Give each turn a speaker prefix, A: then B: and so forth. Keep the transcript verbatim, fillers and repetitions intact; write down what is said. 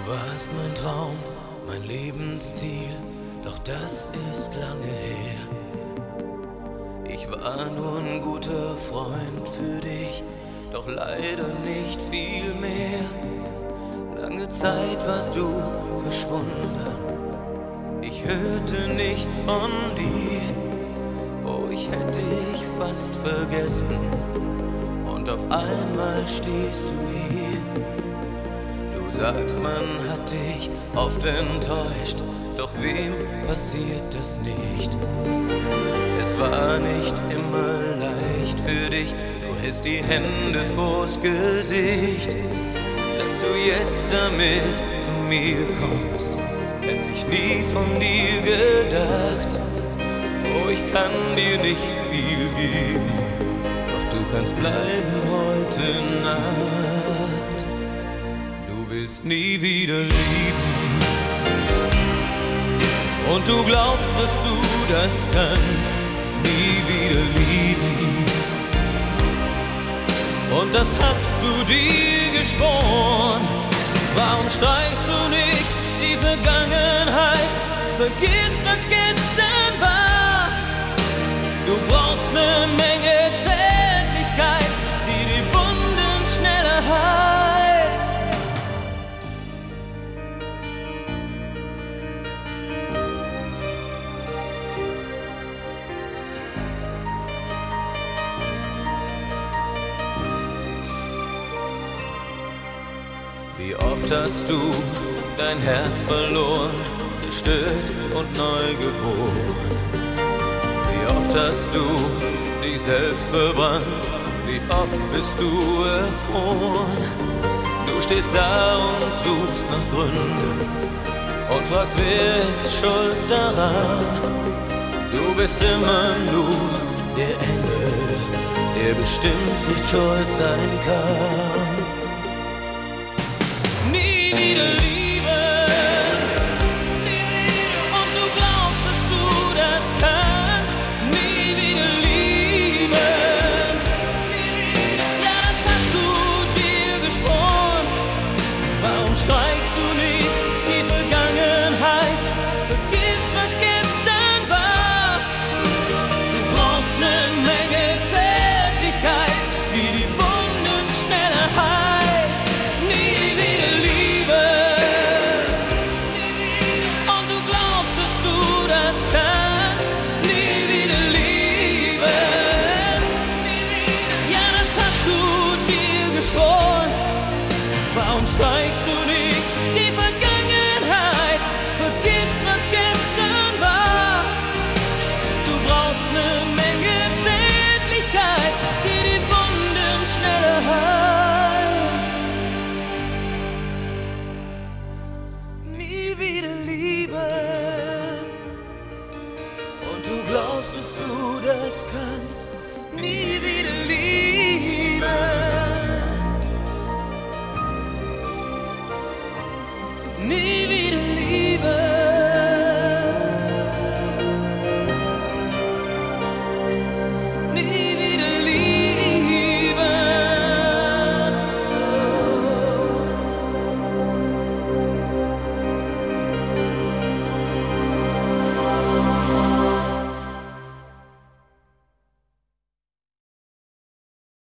A: warst mein Traum, mein Lebensziel, doch das ist lange her. Ich war nur ein guter Freund für dich, doch leider nicht viel mehr. Lange Zeit warst du verschwunden, ich hörte nichts von dir. Oh, ich hätte dich fast vergessen und auf einmal stehst du hier. Du sagst, man hat dich oft enttäuscht, doch wem passiert das nicht? Es war nicht immer leicht für dich, du hältst die Hände vors Gesicht. Dass du jetzt damit zu mir kommst, hätte ich nie von dir gedacht. Oh, ich kann dir nicht viel geben, doch du kannst bleiben heute Nacht. Du willst nie wieder lieben und du glaubst, dass du das kannst, nie wieder lieben. Und das hast du dir geschworen. Warum streichst du nicht die Vergangenheit? Vergiss, was gestern war. Du brauchst eine Menge Zärtlichkeit, die die Wunden schneller heilt. Wie oft hast du dein Herz verloren, zerstört und neu geboren? Wie oft hast du dich selbst verbrannt? Wie oft bist du erfroren? Du stehst da und suchst nach Gründen und fragst, wer ist schuld daran? Du bist immer nur der Engel, der bestimmt nicht schuld sein kann. Nie wieder lieben.